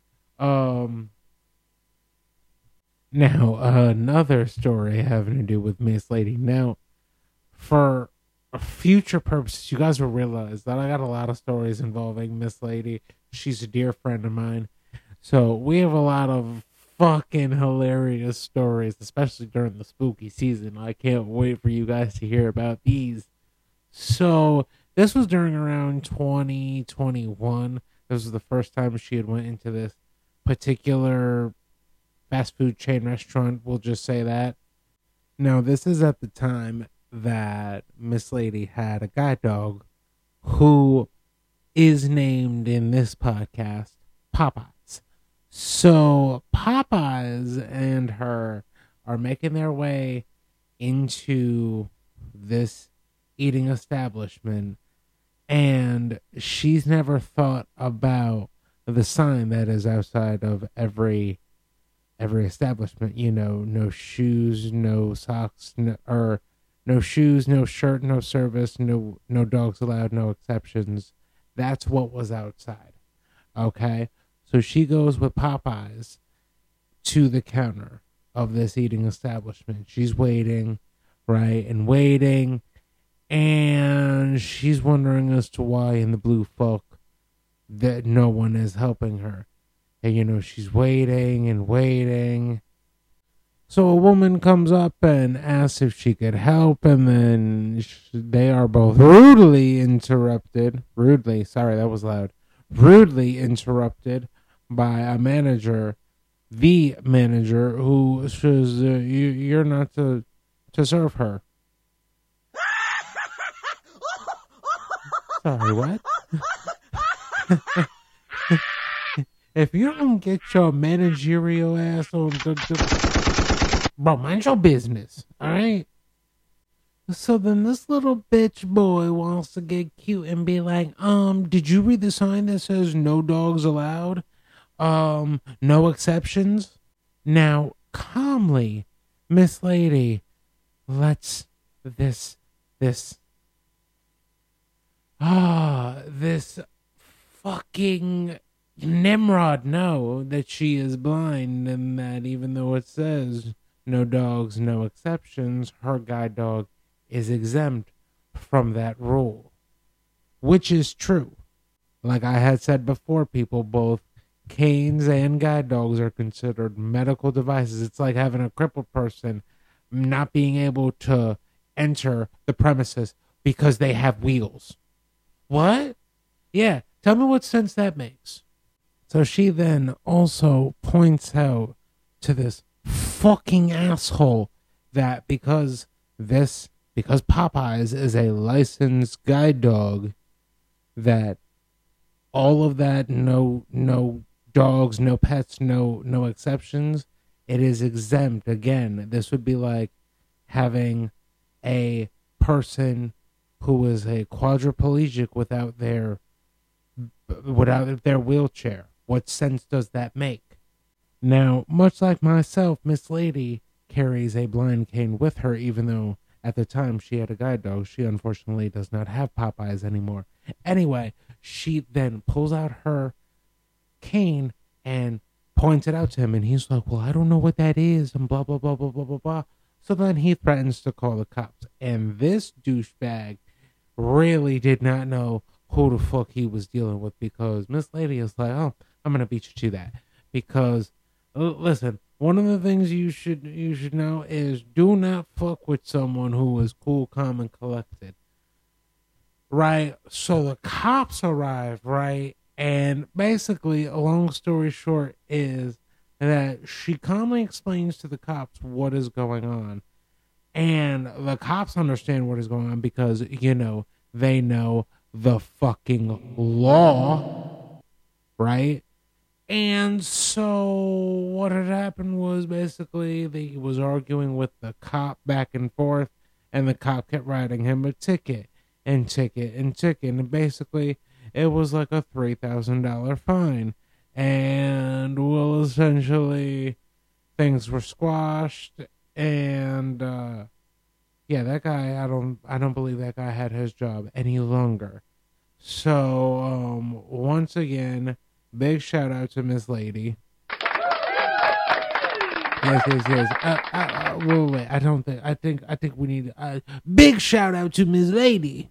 Now, another story having to do with Miss Lady. Now, for future purposes, you guys will realize that I got a lot of stories involving Miss Lady. She's a dear friend of mine. So, we have a lot of fucking hilarious stories, especially during the spooky season. I can't wait for you guys to hear about these. So, this was during around 2021. This was the first time she had went into this particular fast food chain restaurant. We'll just say that. Now, this is at the time that Miss Lady had a guide dog who is named in this podcast Popeyes. So Popeyes and her are making their way into this eating establishment, and she's never thought about the sign that is outside of every establishment. No shoes, no socks, no shoes, no shirt, no service, no dogs allowed, no exceptions. That's what was outside. Okay? So she goes with Popeyes to the counter of this eating establishment. She's waiting, right? And waiting. And she's wondering as to why in the blue fuck that no one is helping her. And, she's waiting and waiting. So a woman comes up and asks if she could help, and then they are both rudely interrupted. Sorry, that was loud. Rudely interrupted by a manager, the manager, who says, you're not to serve her. Sorry, what? If you don't get your managerial ass on bro, mind your business, alright? So then this little bitch boy wants to get cute and be like, did you read the sign that says no dogs allowed? No exceptions? Now, calmly, Miss Lady, lets this fucking Nimrod know that she is blind, and that even though it says no dogs, no exceptions, her guide dog is exempt from that rule. Which is true. Like I had said before, people, both canes and guide dogs are considered medical devices. It's like having a crippled person not being able to enter the premises because they have wheels. What? Yeah, tell me what sense that makes. So she then also points out to this fucking asshole that because Popeyes is a licensed guide dog, that all of that, no dogs, no pets, no exceptions, it is exempt. Again, this would be like having a person who is a quadriplegic without their wheelchair. What sense does that make? Now, much like myself, Miss Lady carries a blind cane with her, even though at the time she had a guide dog. She unfortunately does not have Popeyes anymore. Anyway, she then pulls out her cane and points it out to him, and he's like, well, I don't know what that is, and blah, blah, blah, blah, blah, blah, blah. So then he threatens to call the cops, and this douchebag really did not know who the fuck he was dealing with, because Miss Lady is like, oh, I'm going to beat you to that. Because, listen, one of the things you should know is do not fuck with someone who is cool, calm, and collected. Right? So the cops arrive, right? And basically, a long story short is that she calmly explains to the cops what is going on. And the cops understand what is going on because, they know the fucking law, right? And so what had happened was basically he was arguing with the cop back and forth, and the cop kept writing him a ticket and ticket and ticket, and basically it was like a $3,000 fine. And well, essentially things were squashed, and yeah, that guy, I don't believe that guy had his job any longer. So once again, big shout out to Miss Lady. Yes, yes, yes. Wait. I don't think. I think we need a big shout out to Miss Lady.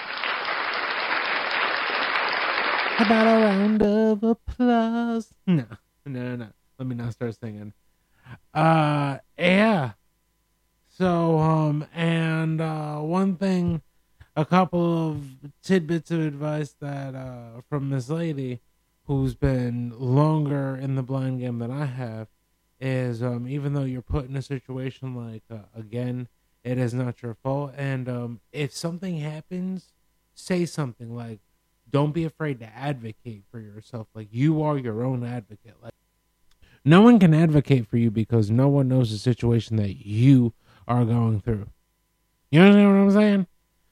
How about a round of applause? No, no, no. Let me not start singing. Yeah. So, and one thing, a couple of tidbits of advice that from Miss Lady, who's been longer in the blind game than I have, is even though you're put in a situation like again, it is not your fault, and if something happens, say something like, don't be afraid to advocate for yourself. Like, you are your own advocate. Like, no one can advocate for you because no one knows the situation that you are going through. You understand what I'm saying?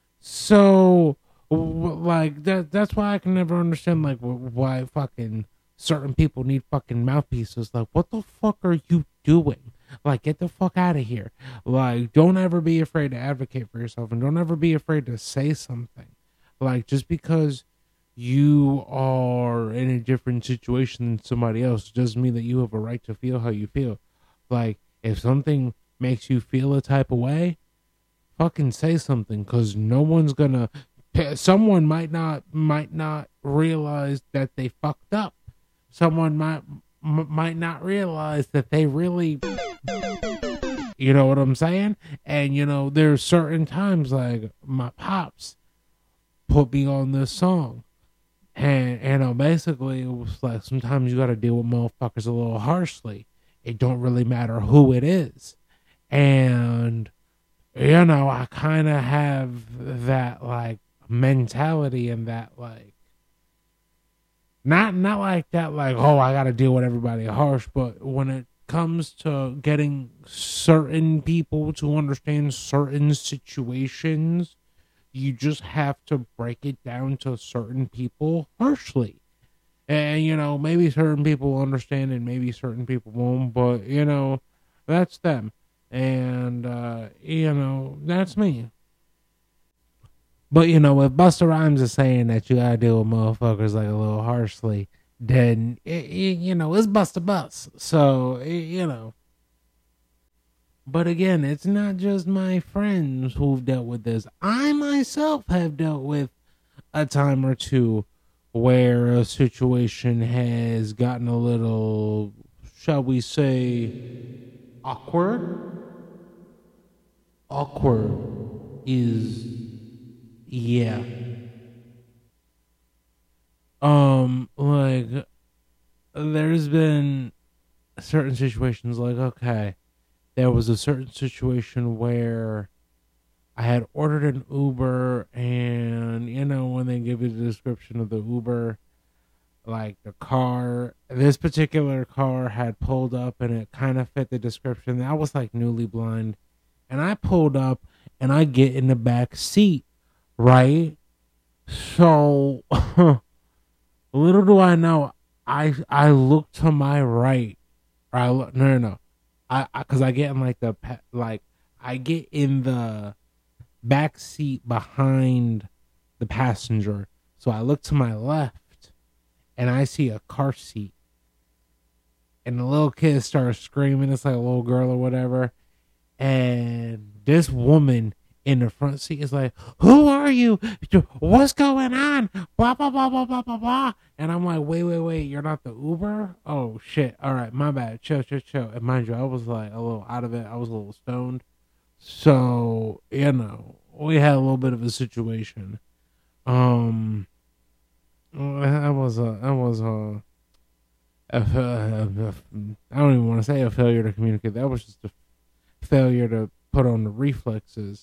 So, like that's why I can never understand like why fucking certain people need fucking mouthpieces. Like, what the fuck are you doing? Like, get the fuck out of here. Like, don't ever be afraid to advocate for yourself, and don't ever be afraid to say something. Like, just because you are in a different situation than somebody else doesn't mean that you have a right to feel how you feel. Like, if something makes you feel a type of way, fucking say something, because no one's gonna. Someone might not realize that they fucked up. Someone might not realize that they really. You know what I'm saying? And there's certain times like my pops put me on this song. And basically, it was like sometimes you got to deal with motherfuckers a little harshly. It don't really matter who it is. And, I kind of have that, like, mentality, and that, like, not like that, like, oh, I got to deal with everybody harsh. But when it comes to getting certain people to understand certain situations, you just have to break it down to certain people harshly. And, maybe certain people understand and maybe certain people won't, but, that's them. And, that's me. But, if Busta Rhymes is saying that you gotta deal with motherfuckers like a little harshly, then, it's Busta Bus. So. But again, it's not just my friends who've dealt with this. I myself have dealt with a time or two where a situation has gotten a little, shall we say, awkward. Awkward is, yeah. Like, there's been certain situations like, okay, there was a certain situation where I had ordered an Uber, and when they give you the description of the Uber, like this particular car had pulled up and it kind of fit the description. I was like newly blind, and I pulled up and I get in the back seat, right? So little do I know, I look to my right. Or I look, no. Because I get in I get in the back seat behind the passenger. So I look to my left and I see a car seat. And the little kid starts screaming. It's like a little girl or whatever. And this woman in the front seat is like, "Who are you? What's going on? Blah, blah, blah, blah, blah, blah, blah." And I'm like, wait. You're not the Uber? Oh, shit. All right, my bad. Chill. And mind you, I was like a little out of it. I was a little stoned. So, we had a little bit of a situation. I don't even want to say a failure to communicate. That was just a failure to put on the reflexes.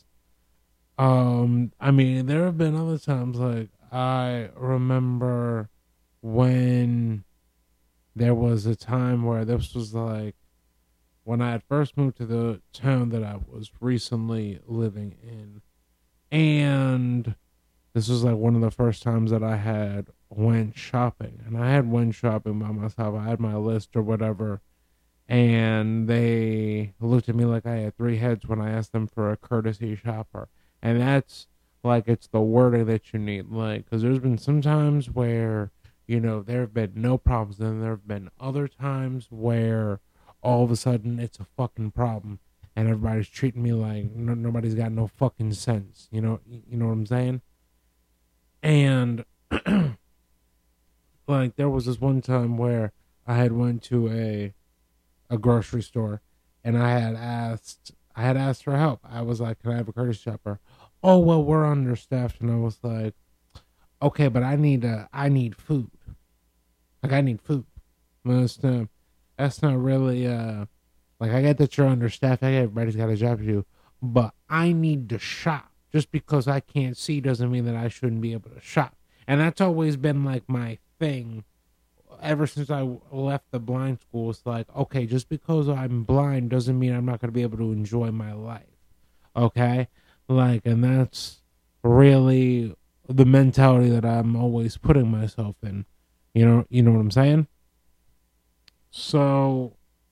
I mean, there have been other times, like, I remember when there was a time where this was like when I had first moved to the town that I was recently living in. And this was like one of the first times that I had went shopping. And I had went shopping by myself. I had my list or whatever. And they looked at me like I had three heads when I asked them for a courtesy shopper. And that's like, it's the wording that you need. Like, because there's been some times where, there have been no problems. And there have been other times where all of a sudden it's a fucking problem. And everybody's treating me like nobody's got no fucking sense. You know what I'm saying? And like there was this one time where I had went to a grocery store and I had asked for help. I was like, "Can I have a courtesy shopper?" "Oh, well, we're understaffed." And I was like, "Okay, but I need food. Like I need food." Well, that's not really like I get that you're understaffed. I get everybody's got a job to do, but I need to shop. Just because I can't see doesn't mean that I shouldn't be able to shop. And that's always been like my thing ever since I left the blind school. It's like, okay, just because I'm blind doesn't mean I'm not going to be able to enjoy my life. Okay? Like, and that's really the mentality that I'm always putting myself in. You know what I'm saying? So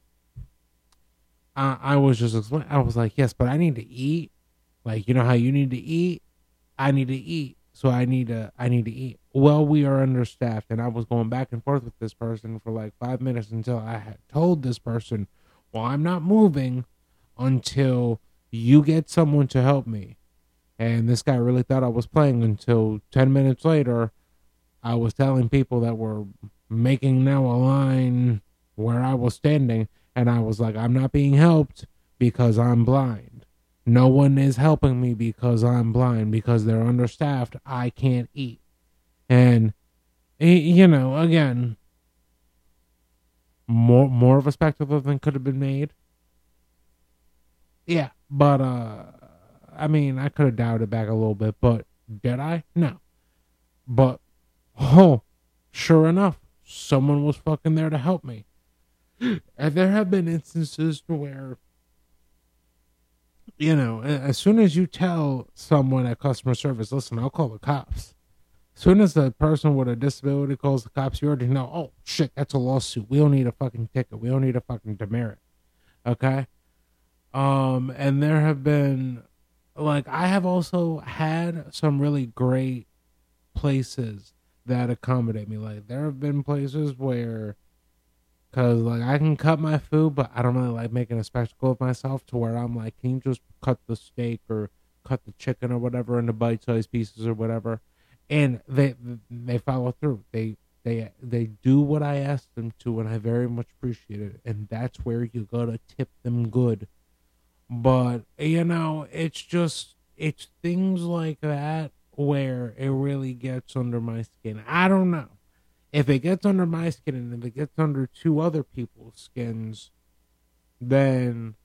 I was just explaining. I was like, yes, but I need to eat. Like, you know how you need to eat? I need to eat. So I need to eat. Well, we are understaffed. And I was going back and forth with this person for like 5 minutes until I had told this person, well, I'm not moving until you get someone to help me. And this guy really thought I was playing until 10 minutes later, I was telling people that were making now a line where I was standing. And I was like, I'm not being helped because I'm blind. No one is helping me because I'm blind, because they're understaffed. I can't eat. And, again, more of a spectacle than could have been made. Yeah, but, I mean, I could have dialed it back a little bit, but did I? No. But, sure enough, someone was fucking there to help me. And there have been instances where, as soon as you tell someone at customer service, listen, I'll call the cops. As soon as the person with a disability calls the cops, you already know, oh, shit, that's a lawsuit. We don't need a fucking ticket. We don't need a fucking demerit. Okay? And there have been, like, I have also had some really great places that accommodate me. Like, there have been places where, because, like, I can cut my food, but I don't really like making a spectacle of myself to where I'm like, can you just cut the steak or cut the chicken or whatever into bite-sized pieces or whatever? And they follow through. They do what I asked them to, and I very much appreciate it. And that's where you gotta tip them good. But, it's things like that where it really gets under my skin. I don't know. If it gets under my skin and if it gets under two other people's skins, then,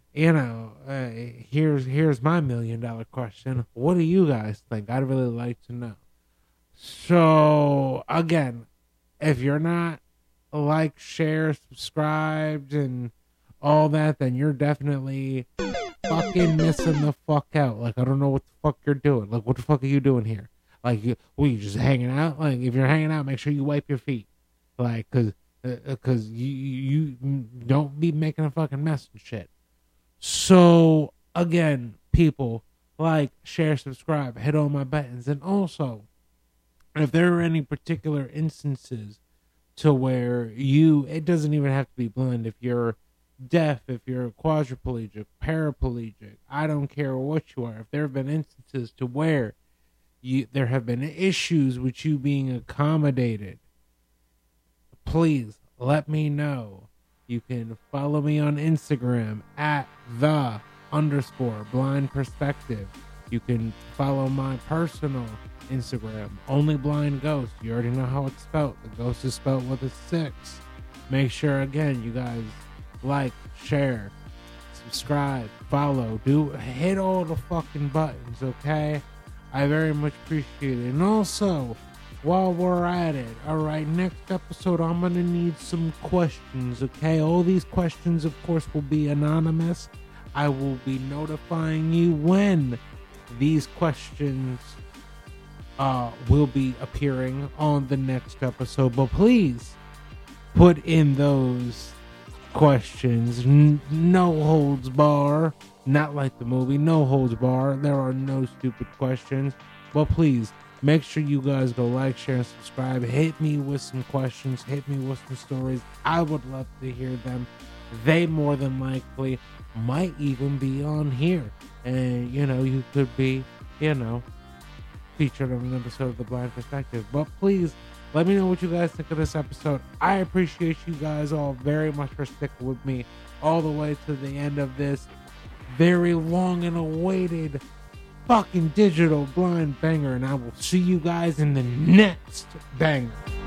here's my $1 million question. What do you guys think? I'd really like to know. So, again, if you're not like, share, subscribed, and all that, then you're definitely fucking missing the fuck out. Like, I don't know what the fuck you're doing. Like, what the fuck are you doing here? Like, you just hanging out? Like, if you're hanging out, make sure you wipe your feet. Like, cause you don't be making a fucking mess and shit. So, again, people, like, share, subscribe, hit all my buttons. And also, if there are any particular instances to where it doesn't even have to be blind. If you're deaf, if you're quadriplegic, paraplegic, I don't care what you are. If there have been instances to where there have been issues with you being accommodated, please let me know. You can follow me on Instagram at _blind perspective. You can follow my personal Instagram, Only Blind Ghost. You already know how it's spelled. The ghost is spelled with a 6. Make sure, again, you guys like, share, subscribe, follow, hit all the fucking buttons, okay? I very much appreciate it. And also, while we're at it, alright, next episode I'm gonna need some questions, okay? All these questions, of course, will be anonymous. I will be notifying you when these questions will be appearing on the next episode, but please put in those questions. No holds bar, not like the movie. No holds bar. There are no stupid questions, but please make sure you guys go like, share, and subscribe. Hit me with some questions. Hit me with some stories. I would love to hear them. They more than likely might even be on here, and you could be featured on an episode of The Blind Perspective. But please let me know what you guys think of this episode. I appreciate you guys all very much for sticking with me all the way to the end of this very long and awaited fucking digital blind banger, and I will see you guys in the next banger.